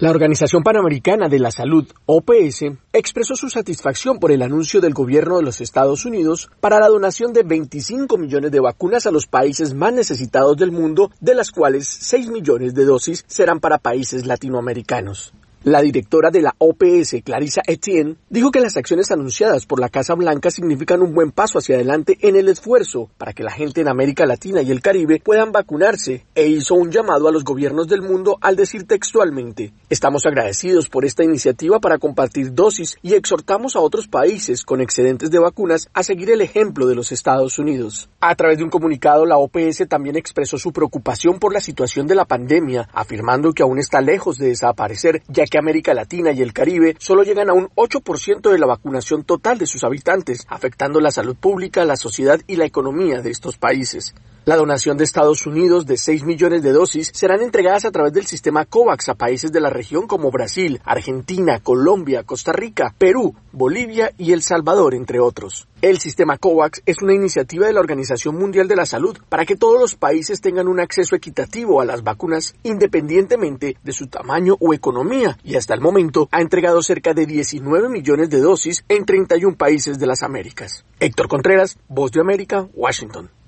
La Organización Panamericana de la Salud, OPS, expresó su satisfacción por el anuncio del gobierno de los Estados Unidos para la donación de 25 millones de vacunas a los países más necesitados del mundo, de las cuales 6 millones de dosis serán para países latinoamericanos. La directora de la OPS, Clarissa Etienne, dijo que las acciones anunciadas por la Casa Blanca significan un buen paso hacia adelante en el esfuerzo para que la gente en América Latina y el Caribe puedan vacunarse, e hizo un llamado a los gobiernos del mundo al decir textualmente: "Estamos agradecidos por esta iniciativa para compartir dosis y exhortamos a otros países con excedentes de vacunas a seguir el ejemplo de los Estados Unidos". A través de un comunicado, la OPS también expresó su preocupación por la situación de la pandemia, afirmando que aún está lejos de desaparecer, ya que América Latina y el Caribe solo llegan a un 8% de la vacunación total de sus habitantes, afectando la salud pública, la sociedad y la economía de estos países. La donación de Estados Unidos de 6 millones de dosis serán entregadas a través del sistema COVAX a países de la región como Brasil, Argentina, Colombia, Costa Rica, Perú, Bolivia y El Salvador, entre otros. El sistema COVAX es una iniciativa de la Organización Mundial de la Salud para que todos los países tengan un acceso equitativo a las vacunas independientemente de su tamaño o economía, y hasta el momento ha entregado cerca de 19 millones de dosis en 31 países de las Américas. Héctor Contreras, Voz de América, Washington.